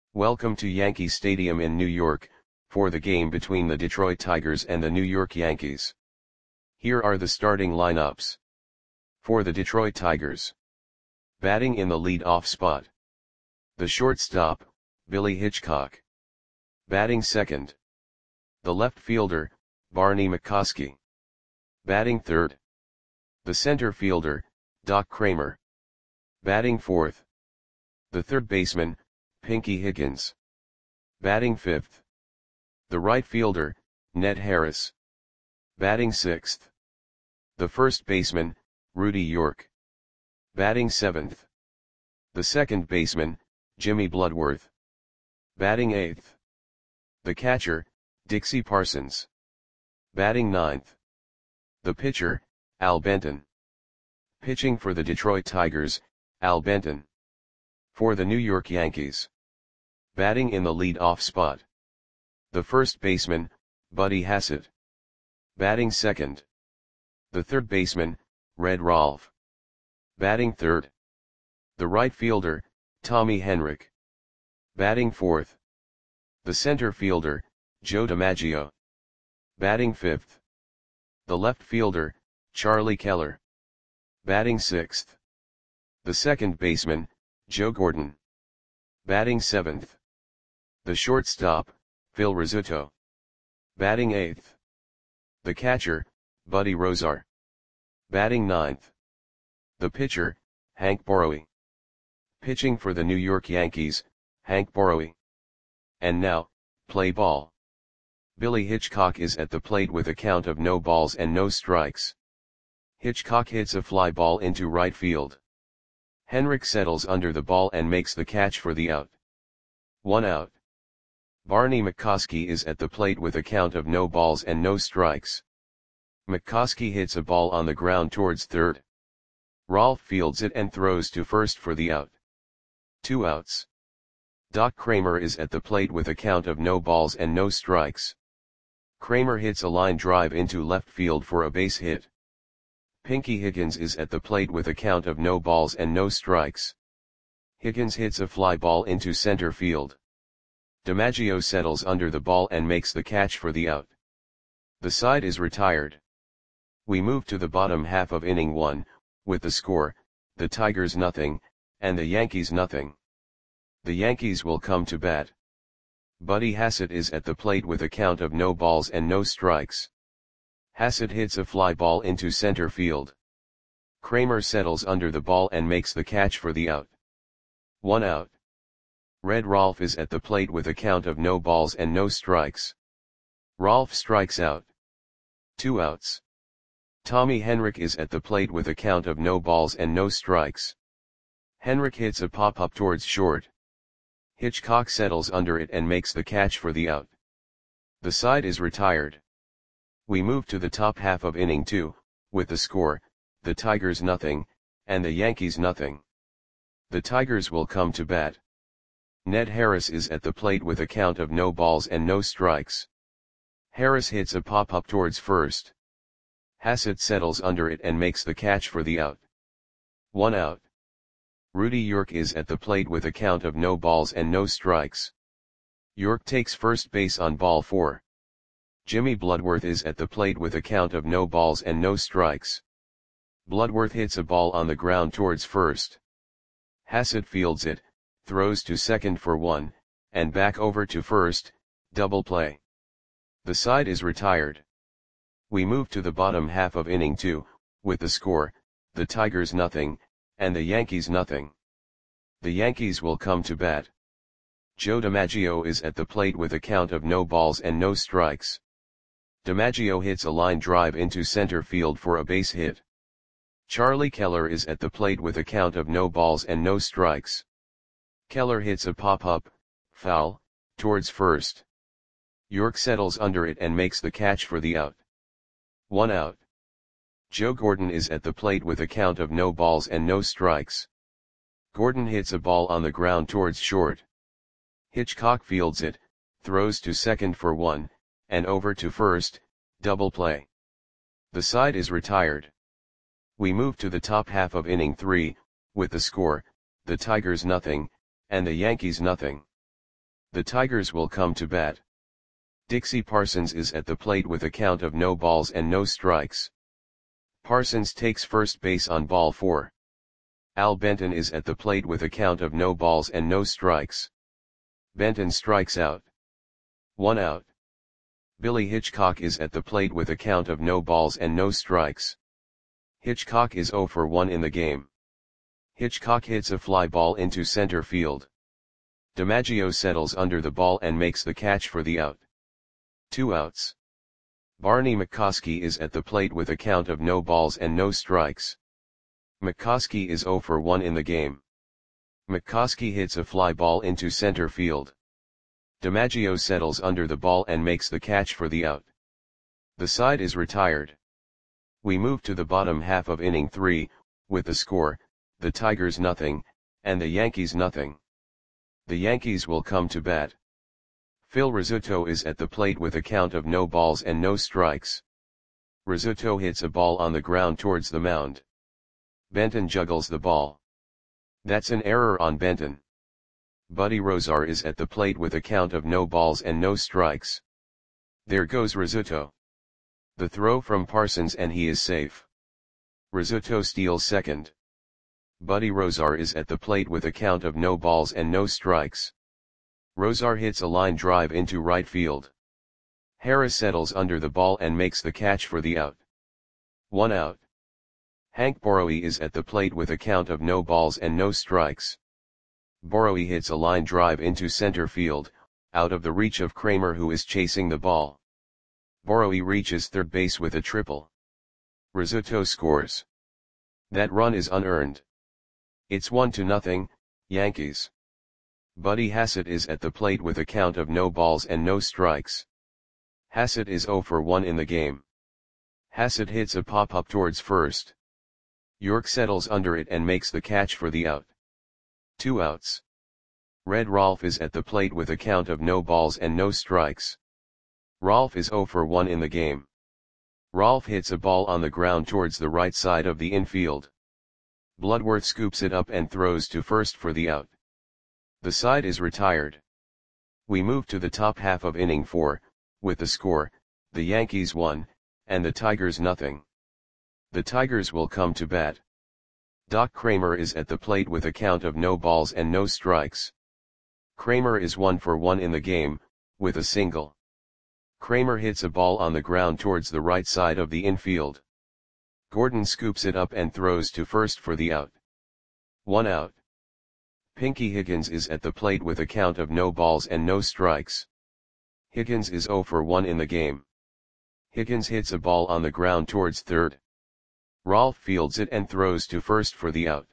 Welcome to Yankee Stadium in New York, for the game between the Detroit Tigers and the New York Yankees. Here are the starting lineups. For the Detroit Tigers. Batting in the lead-off spot. The shortstop, Billy Hitchcock. Batting second. The left fielder, Barney McCoskey. Batting third. The center fielder, Doc Cramer. Batting fourth. The third baseman, Pinky Higgins. Batting fifth. The right fielder, Ned Harris. Batting sixth. The first baseman, Rudy York. Batting seventh. The second baseman, Jimmy Bloodworth. Batting eighth. The catcher, Dixie Parsons. Batting ninth. The pitcher, Al Benton. Pitching for the Detroit Tigers, Al Benton. For the New York Yankees. Batting in the lead-off spot. The first baseman, Buddy Hassett. Batting second. The third baseman, Red Rolfe. Batting third. The right fielder, Tommy Henrich. Batting fourth. The center fielder, Joe DiMaggio. Batting fifth. The left fielder, Charlie Keller. Batting sixth. The second baseman, Joe Gordon. Batting seventh. The shortstop, Phil Rizzuto. Batting eighth. The catcher, Buddy Rozar. Batting ninth. The pitcher, Hank Borowy. Pitching for the New York Yankees, Hank Borowy. And now, play ball. Billy Hitchcock is at the plate with a count of no balls and no strikes. Hitchcock hits a fly ball into right field. Henrich settles under the ball and makes the catch for the out. 1 out. Barney McCoskey is at the plate with a count of no balls and no strikes. McCoskey hits a ball on the ground towards third. Rolfe fields it and throws to first for the out. 2 outs. Doc Cramer is at the plate with a count of no balls and no strikes. Cramer hits a line drive into left field for a base hit. Pinky Higgins is at the plate with a count of no balls and no strikes. Higgins hits a fly ball into center field. DiMaggio settles under the ball and makes the catch for the out. The side is retired. We move to the bottom half of inning 1, with the score, the Tigers nothing, and the Yankees nothing. The Yankees will come to bat. Buddy Hassett is at the plate with a count of no balls and no strikes. Hassett hits a fly ball into center field. Cramer settles under the ball and makes the catch for the out. 1 out. Red Rolfe is at the plate with a count of no balls and no strikes. Rolfe strikes out. 2 outs. Tommy Henrich is at the plate with a count of no balls and no strikes. Henrich hits a pop-up towards short. Hitchcock settles under it and makes the catch for the out. The side is retired. We move to the top half of inning 2, with the score, the Tigers nothing, and the Yankees nothing. The Tigers will come to bat. Ned Harris is at the plate with a count of no balls and no strikes. Harris hits a pop-up towards first. Hassett settles under it and makes the catch for the out. 1 out. Rudy York is at the plate with a count of no balls and no strikes. York takes first base on ball 4. Jimmy Bloodworth is at the plate with a count of no balls and no strikes. Bloodworth hits a ball on the ground towards first. Hassett fields it, throws to second for 1, and back over to first, double play. The side is retired. We move to the bottom half of inning 2, with the score, the Tigers nothing, and the Yankees nothing. The Yankees will come to bat. Joe DiMaggio is at the plate with a count of no balls and no strikes. DiMaggio hits a line drive into center field for a base hit. Charlie Keller is at the plate with a count of no balls and no strikes. Keller hits a pop-up, foul, towards first. York settles under it and makes the catch for the out. 1 out. Joe Gordon is at the plate with a count of no balls and no strikes. Gordon hits a ball on the ground towards short. Hitchcock fields it, throws to second for 1, and over to first, double play. The side is retired. We move to the top half of inning 3, with the score, the Tigers nothing, and the Yankees nothing. The Tigers will come to bat. Dixie Parsons is at the plate with a count of no balls and no strikes. Parsons takes first base on ball 4. Al Benton is at the plate with a count of no balls and no strikes. Benton strikes out. 1 out. Billy Hitchcock is at the plate with a count of no balls and no strikes. Hitchcock is 0 for 1 in the game. Hitchcock hits a fly ball into center field. DiMaggio settles under the ball and makes the catch for the out. 2 outs. Barney McCoskey is at the plate with a count of no balls and no strikes. McCoskey is 0 for 1 in the game. McCoskey hits a fly ball into center field. DiMaggio settles under the ball and makes the catch for the out. The side is retired. We move to the bottom half of inning 3, with the score, the Tigers nothing, and the Yankees nothing. The Yankees will come to bat. Phil Rizzuto is at the plate with a count of no balls and no strikes. Rizzuto hits a ball on the ground towards the mound. Benton juggles the ball. That's an error on Benton. Buddy Rozar is at the plate with a count of no balls and no strikes. There goes Rizzuto. The throw from Parsons and he is safe. Rizzuto steals second. Buddy Rozar is at the plate with a count of no balls and no strikes. Rozar hits a line drive into right field. Harris settles under the ball and makes the catch for the out. 1 out. Hank Borowy is at the plate with a count of no balls and no strikes. Borowy hits a line drive into center field, out of the reach of Kramer who is chasing the ball. Borowy reaches third base with a triple. Rizzuto scores. That run is unearned. It's 1-0, Yankees. Buddy Hassett is at the plate with a count of no balls and no strikes. Hassett is 0 for 1 in the game. Hassett hits a pop-up towards first. York settles under it and makes the catch for the out. 2 outs. Red Rolfe is at the plate with a count of no balls and no strikes. Rolfe is 0 for 1 in the game. Rolfe hits a ball on the ground towards the right side of the infield. Bloodworth scoops it up and throws to first for the out. The side is retired. We move to the top half of inning 4, with the score, the Yankees 1, and the Tigers nothing. The Tigers will come to bat. Doc Kramer is at the plate with a count of no balls and no strikes. Kramer is 1 for 1 in the game, with a single. Kramer hits a ball on the ground towards the right side of the infield. Gordon scoops it up and throws to first for the out. 1 out. Pinky Higgins is at the plate with a count of no balls and no strikes. Higgins is 0 for 1 in the game. Higgins hits a ball on the ground towards third. Rolfe fields it and throws to first for the out.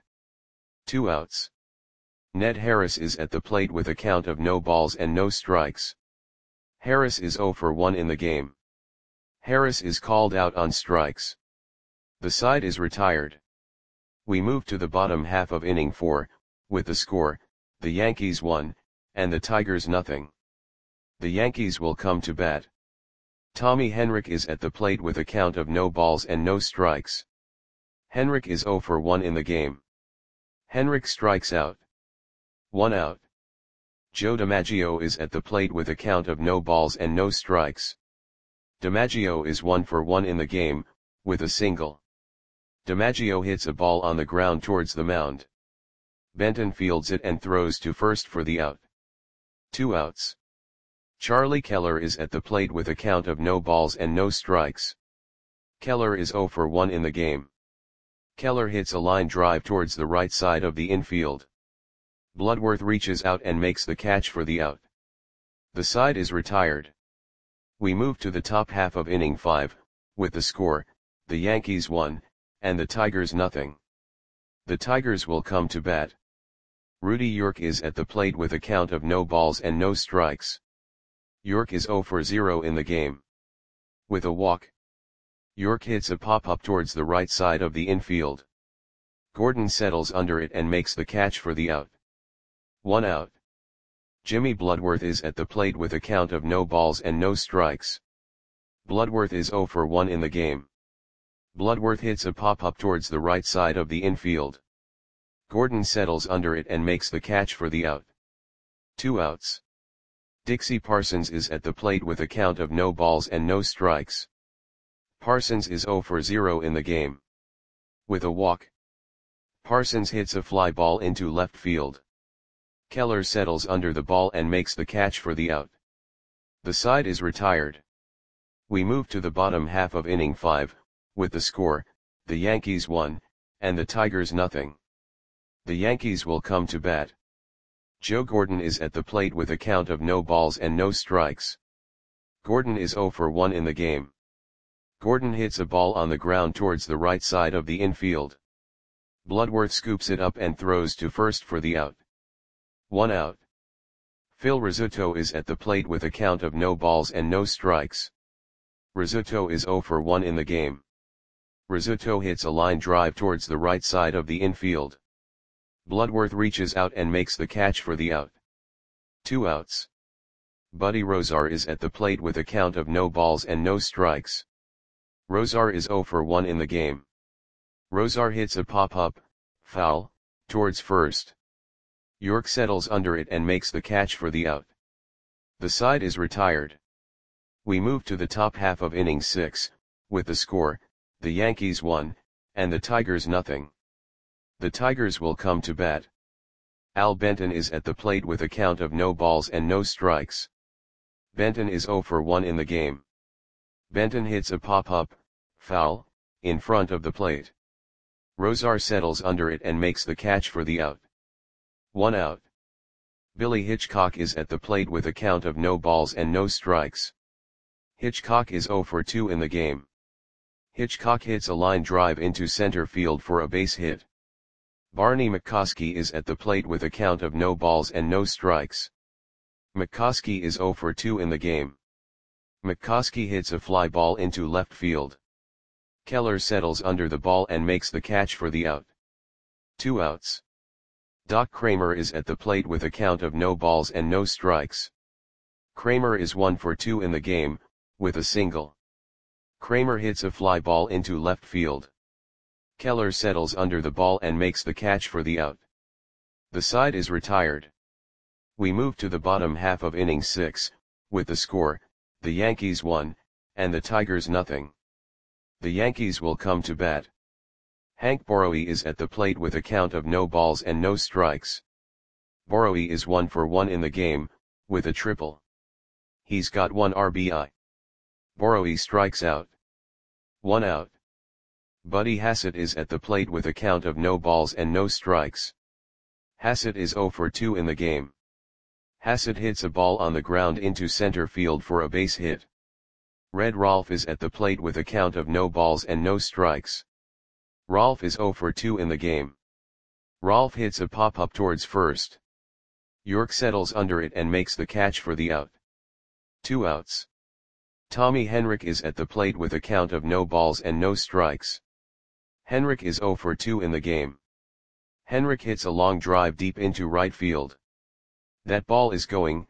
2 outs. Ned Harris is at the plate with a count of no balls and no strikes. Harris is 0 for 1 in the game. Harris is called out on strikes. The side is retired. We move to the bottom half of inning 4, with the score, the Yankees 1, and the Tigers nothing. The Yankees will come to bat. Tommy Henrich is at the plate with a count of no balls and no strikes. Henrich is 0 for 1 in the game. Henrich strikes out. 1 out. Joe DiMaggio is at the plate with a count of no balls and no strikes. DiMaggio is 1 for 1 in the game, with a single. DiMaggio hits a ball on the ground towards the mound. Benton fields it and throws to first for the out. 2 outs. Charlie Keller is at the plate with a count of no balls and no strikes. Keller is 0 for 1 in the game. Keller hits a line drive towards the right side of the infield. Bloodworth reaches out and makes the catch for the out. The side is retired. We move to the top half of inning 5, with the score, the Yankees 1, and the Tigers nothing. The Tigers will come to bat. Rudy York is at the plate with a count of no balls and no strikes. York is 0 for 0 in the game. With a walk. York hits a pop-up towards the right side of the infield. Gordon settles under it and makes the catch for the out. 1 out. Jimmy Bloodworth is at the plate with a count of no balls and no strikes. Bloodworth is 0 for 1 in the game. Bloodworth hits a pop-up towards the right side of the infield. Gordon settles under it and makes the catch for the out. 2 outs. Dixie Parsons is at the plate with a count of no balls and no strikes. Parsons is 0 for 0 in the game. With a walk, Parsons hits a fly ball into left field. Keller settles under the ball and makes the catch for the out. The side is retired. We move to the bottom half of inning 5, with the score, the Yankees 1, and the Tigers nothing. The Yankees will come to bat. Joe Gordon is at the plate with a count of no balls and no strikes. Gordon is 0 for 1 in the game. Gordon hits a ball on the ground towards the right side of the infield. Bloodworth scoops it up and throws to first for the out. 1 out. Phil Rizzuto is at the plate with a count of no balls and no strikes. Rizzuto is 0 for 1 in the game. Rizzuto hits a line drive towards the right side of the infield. Bloodworth reaches out and makes the catch for the out. 2 outs. Buddy Rozar is at the plate with a count of no balls and no strikes. Rozar is 0 for 1 in the game. Rozar hits a pop-up, foul, towards first. York settles under it and makes the catch for the out. The side is retired. We move to the top half of inning 6, with the score, the Yankees 1, and the Tigers nothing. The Tigers will come to bat. Al Benton is at the plate with a count of no balls and no strikes. Benton is 0 for 1 in the game. Benton hits a pop-up, foul, in front of the plate. Rozar settles under it and makes the catch for the out. 1 out. Billy Hitchcock is at the plate with a count of no balls and no strikes. Hitchcock is 0 for 2 in the game. Hitchcock hits a line drive into center field for a base hit. Barney McCoskey is at the plate with a count of no balls and no strikes. McCoskey is 0 for 2 in the game. McCoskey hits a fly ball into left field. Keller settles under the ball and makes the catch for the out. 2 outs. Doc Kramer is at the plate with a count of no balls and no strikes. Kramer is 1 for 2 in the game, with a single. Kramer hits a fly ball into left field. Keller settles under the ball and makes the catch for the out. The side is retired. We move to the bottom half of inning 6, with the score, the Yankees 1, and the Tigers nothing. The Yankees will come to bat. Hank Borowy is at the plate with a count of no balls and no strikes. Borowy is 1 for 1 in the game, with a triple. He's got 1 RBI. Borowy strikes out. 1 out. Buddy Hassett is at the plate with a count of no balls and no strikes. Hassett is 0 for 2 in the game. Hassett hits a ball on the ground into center field for a base hit. Red Rolfe is at the plate with a count of no balls and no strikes. Rolfe is 0 for 2 in the game. Rolfe hits a pop-up towards first. York settles under it and makes the catch for the out. 2 outs. Tommy Henrich is at the plate with a count of no balls and no strikes. Henrich is 0 for 2 in the game. Henrich hits a long drive deep into right field. That ball is gone.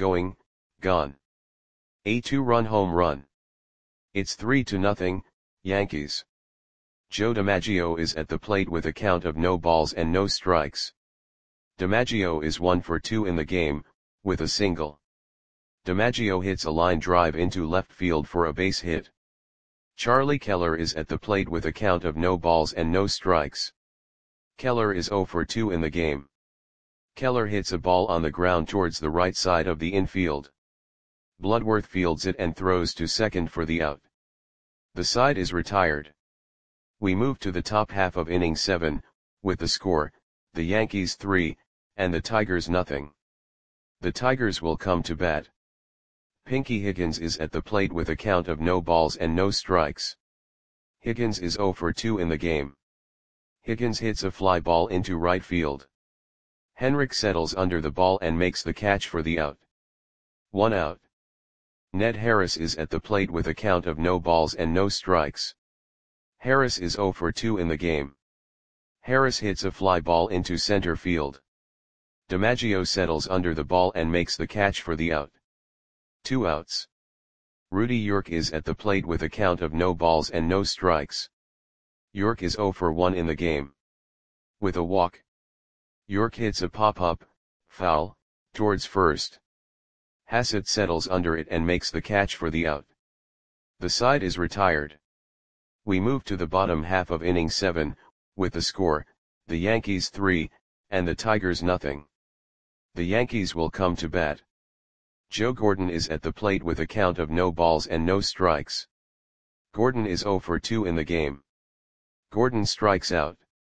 A 2-run home run. It's 3-0, Yankees. Joe DiMaggio is at the plate with a count of no balls and no strikes. DiMaggio is 1 for 2 in the game, with a single. DiMaggio hits a line drive into left field for a base hit. Charlie Keller is at the plate with a count of no balls and no strikes. Keller is 0 for 2 in the game. Keller hits a ball on the ground towards the right side of the infield. Bloodworth fields it and throws to second for the out. The side is retired. We move to the top half of inning 7, with the score, the Yankees 3, and the Tigers nothing. The Tigers will come to bat. Pinky Higgins is at the plate with a count of no balls and no strikes. Higgins is 0 for 2 in the game. Higgins hits a fly ball into right field. Henrich settles under the ball and makes the catch for the out. 1 out. Ned Harris is at the plate with a count of no balls and no strikes. Harris is 0 for 2 in the game. Harris hits a fly ball into center field. DiMaggio settles under the ball and makes the catch for the out. 2 outs. Rudy York is at the plate with a count of no balls and no strikes. York is 0 for 1 in the game. With a walk, York hits a pop-up, foul, towards first. Hassett settles under it and makes the catch for the out. The side is retired. We move to the bottom half of inning 7, with the score, the Yankees 3, and the Tigers nothing. The Yankees will come to bat. Joe Gordon is at the plate with a count of no balls and no strikes. Gordon is 0 for 2 in the game. Gordon strikes out.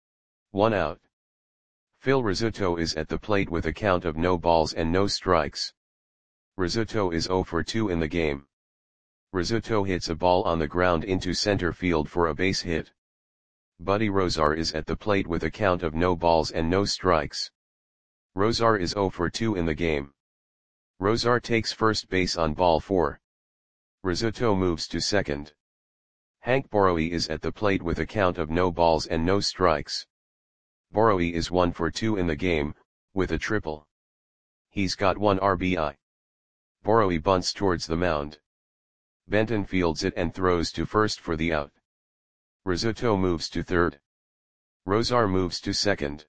1 out. Phil Rizzuto is at the plate with a count of no balls and no strikes. Rizzuto is 0 for 2 in the game. Rizzuto hits a ball on the ground into center field for a base hit. Buddy Rozar is at the plate with a count of no balls and no strikes. Rozar is 0 for 2 in the game. Rozar takes first base on ball 4. Rizzuto moves to second. Hank Borowy is at the plate with a count of no balls and no strikes. Borowy is 1 for 2 in the game, with a triple. He's got 1 RBI. Borowy bunts towards the mound. Benton fields it and throws to first for the out. Rizzuto moves to third. Rozar moves to second.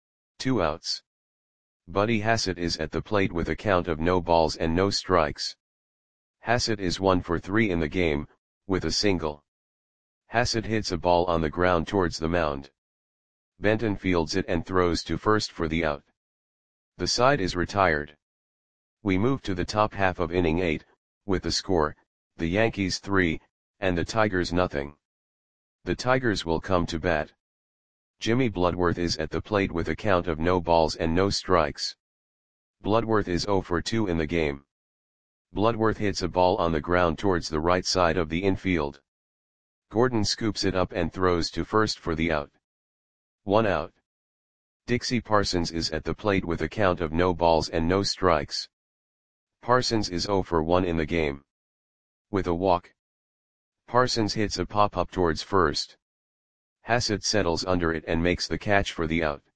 2 outs. Buddy Hassett is at the plate with a count of no balls and no strikes. Hassett is 1 for 3 in the game, with a single. Hassett hits a ball on the ground towards the mound. Benton fields it and throws to first for the out. The side is retired. We move to the top half of inning 8, with the score, the Yankees 3, and the Tigers nothing. The Tigers will come to bat. Jimmy Bloodworth is at the plate with a count of no balls and no strikes. Bloodworth is 0 for 2 in the game. Bloodworth hits a ball on the ground towards the right side of the infield. Gordon scoops it up and throws to first for the out. 1 out. Dixie Parsons is at the plate with a count of no balls and no strikes. Parsons is 0 for 1 in the game. With a walk, Parsons hits a pop-up towards first. Hassett settles under it and makes the catch for the out.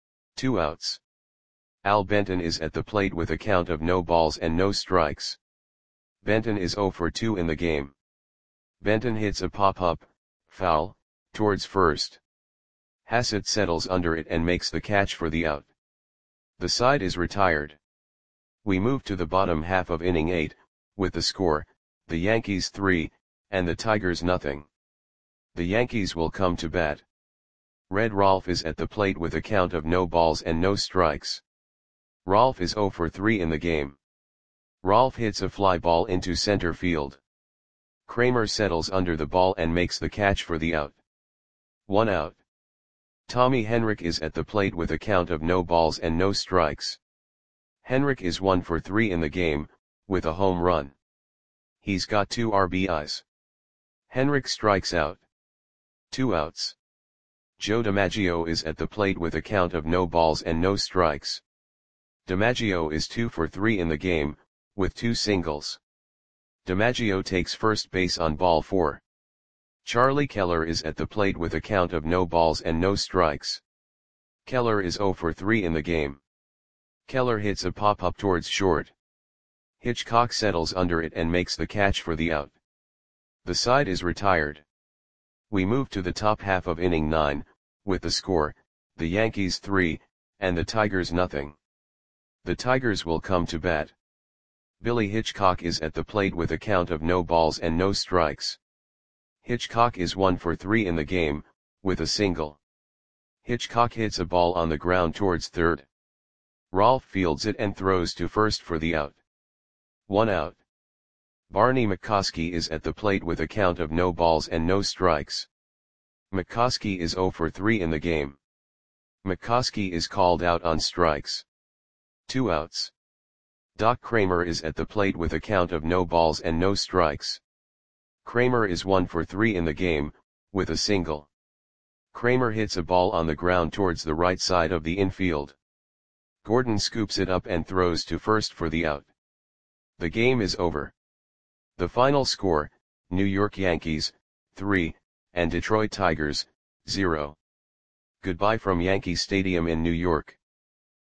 2 outs. Al Benton is at the plate with a count of no balls and no strikes. Benton is 0 for 2 in the game. Benton hits a pop-up, foul, towards first. Hassett settles under it and makes the catch for the out. The side is retired. We move to the bottom half of inning 8, with the score, the Yankees 3, and the Tigers nothing. The Yankees will come to bat. Red Rolfe is at the plate with a count of no balls and no strikes. Rolfe is 0 for 3 in the game. Rolfe hits a fly ball into center field. Kramer settles under the ball and makes the catch for the out. 1 out. Tommy Henrich is at the plate with a count of no balls and no strikes. Henrich is 1 for 3 in the game, with a home run. He's got 2 RBIs. Henrich strikes out. 2 outs. Joe DiMaggio is at the plate with a count of no balls and no strikes. DiMaggio is 2 for 3 in the game, with 2 singles. DiMaggio takes first base on ball 4. Charlie Keller is at the plate with a count of no balls and no strikes. Keller is 0 for 3 in the game. Keller hits a pop-up towards short. Hitchcock settles under it and makes the catch for the out. The side is retired. We move to the top half of inning 9, with the score, the Yankees 3, and the Tigers nothing. The Tigers will come to bat. Billy Hitchcock is at the plate with a count of no balls and no strikes. Hitchcock is 1 for 3 in the game, with a single. Hitchcock hits a ball on the ground towards third. Rolfe fields it and throws to first for the out. 1 out. Barney McCoskey is at the plate with a count of no balls and no strikes. McCoskey is 0 for 3 in the game. McCoskey is called out on strikes. 2 outs. Doc Kramer is at the plate with a count of no balls and no strikes. Kramer is 1 for 3 in the game, with a single. Kramer hits a ball on the ground towards the right side of the infield. Gordon scoops it up and throws to first for the out. The game is over. The final score, New York Yankees, 3, and Detroit Tigers, 0. Goodbye from Yankee Stadium in New York.